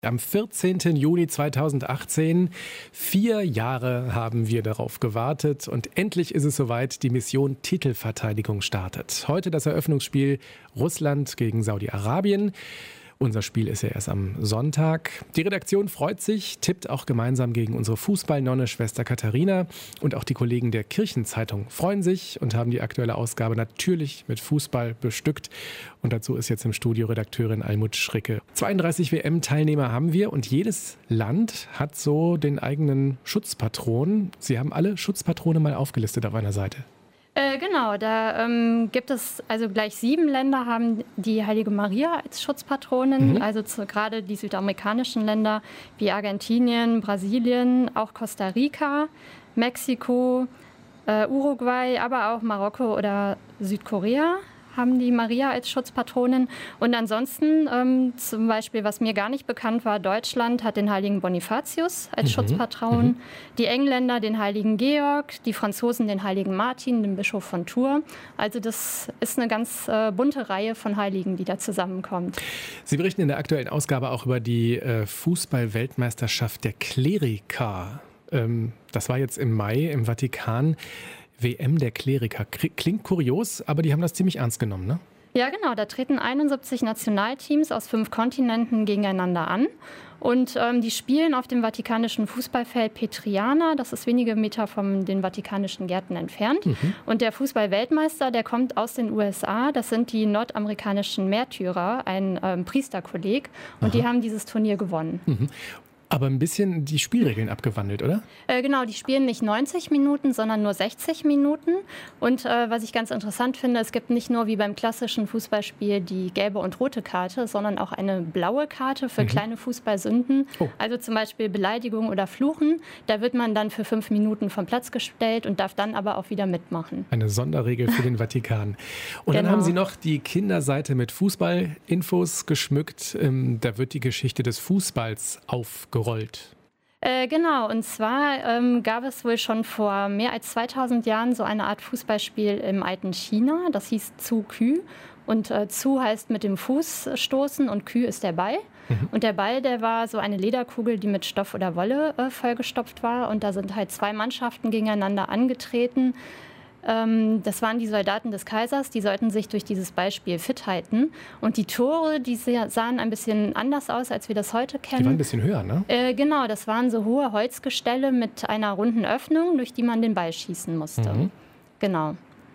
Am 14. Juni 2018, 4 Jahre haben wir darauf gewartet und endlich ist es soweit, die Mission Titelverteidigung startet. Heute das Eröffnungsspiel Russland gegen Saudi-Arabien. Unser Spiel ist ja erst am Sonntag. Die Redaktion freut sich, tippt auch gemeinsam gegen unsere Fußballnonne Schwester Katharina. Und auch die Kollegen der Kirchenzeitung freuen sich und haben die aktuelle Ausgabe natürlich mit Fußball bestückt. Und dazu ist jetzt im Studio Redakteurin Almut Schricke. 32 WM-Teilnehmer haben wir und jedes Land hat so den eigenen Schutzpatron. Sie haben alle Schutzpatrone mal aufgelistet auf einer Seite. Genau, da gibt es also gleich 7 Länder haben die Heilige Maria als Schutzpatronin, also gerade die südamerikanischen Länder wie Argentinien, Brasilien, auch Costa Rica, Mexiko, Uruguay, aber auch Marokko oder Südkorea haben die Maria als Schutzpatronin. Und ansonsten zum Beispiel, was mir gar nicht bekannt war, Deutschland hat den heiligen Bonifatius als Schutzpatron, die Engländer den heiligen Georg, die Franzosen den heiligen Martin, den Bischof von Tours. Also das ist eine ganz bunte Reihe von Heiligen, die da zusammenkommt. Sie berichten in der aktuellen Ausgabe auch über die Fußball-Weltmeisterschaft der Kleriker. Das war jetzt im Mai im Vatikan. WM der Kleriker. Klingt kurios, aber die haben das ziemlich ernst genommen, ne? Ja, genau. Da treten 71 Nationalteams aus 5 Kontinenten gegeneinander an. Und die spielen auf dem vatikanischen Fußballfeld Petriana. Das ist wenige Meter von den vatikanischen Gärten entfernt. Und der Fußball-Weltmeister, der kommt aus den USA. Das sind die nordamerikanischen Märtyrer, ein Priesterkolleg. Und die haben dieses Turnier gewonnen. Aber ein bisschen die Spielregeln abgewandelt, oder? Genau, die spielen nicht 90 Minuten, sondern nur 60 Minuten. Und was ich ganz interessant finde, es gibt nicht nur wie beim klassischen Fußballspiel die gelbe und rote Karte, sondern auch eine blaue Karte für kleine Fußballsünden. Also zum Beispiel Beleidigung oder Fluchen. Da wird man dann für 5 Minuten vom Platz gestellt und darf dann aber auch wieder mitmachen. Eine Sonderregel für den Vatikan. Und dann haben Sie noch die Kinderseite mit Fußballinfos geschmückt. Da wird die Geschichte des Fußballs aufgerollt. Genau, und zwar gab es wohl schon vor mehr als 2000 Jahren so eine Art Fußballspiel im alten China. Das hieß Zu Kü. Und Zu heißt mit dem Fuß stoßen und Kü ist der Ball. Und der Ball, der war so eine Lederkugel, die mit Stoff oder Wolle vollgestopft war. Und da sind halt 2 Mannschaften gegeneinander angetreten. Das waren die Soldaten des Kaisers, die sollten sich durch dieses Beispiel fit halten. Und die Tore, die sahen ein bisschen anders aus, als wir das heute kennen. Die waren ein bisschen höher, ne? Genau, das waren so hohe Holzgestelle mit einer runden Öffnung, durch die man den Ball schießen musste. Genau.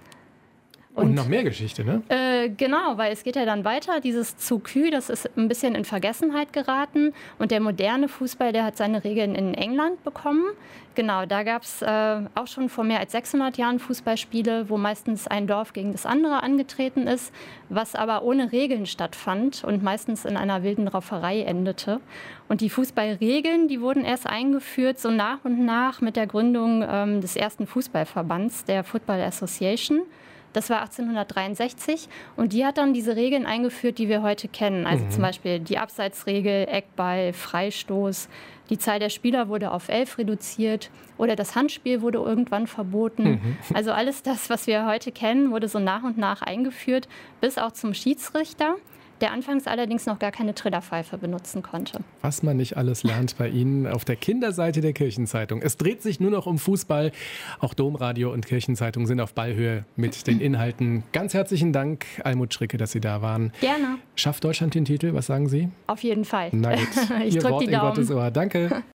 Und noch mehr Geschichte, ne? Genau, weil es geht ja dann weiter. Dieses Zu Kü, das ist ein bisschen in Vergessenheit geraten. Und der moderne Fußball, der hat seine Regeln in England bekommen. Genau, da gab es auch schon vor mehr als 600 Jahren Fußballspiele, wo meistens ein Dorf gegen das andere angetreten ist, was aber ohne Regeln stattfand und meistens in einer wilden Rauferei endete. Und die Fußballregeln, die wurden erst eingeführt, so nach und nach mit der Gründung des ersten Fußballverbands, der Football Association. Das war 1863 und die hat dann diese Regeln eingeführt, die wir heute kennen. Also zum Beispiel die Abseitsregel, Eckball, Freistoß. Die Zahl der Spieler wurde auf 11 reduziert oder das Handspiel wurde irgendwann verboten. Also alles das, was wir heute kennen, wurde so nach und nach eingeführt, bis auch zum Schiedsrichter, der anfangs allerdings noch gar keine Trillerpfeife benutzen konnte. Was man nicht alles lernt bei Ihnen auf der Kinderseite der Kirchenzeitung. Es dreht sich nur noch um Fußball. Auch Domradio und Kirchenzeitung sind auf Ballhöhe mit den Inhalten. Ganz herzlichen Dank, Almut Schricke, dass Sie da waren. Gerne. Schafft Deutschland den Titel? Was sagen Sie? Auf jeden Fall. Na gut. Ich Ihr drück Wort die in Daumen. Gottes Ohr. Danke.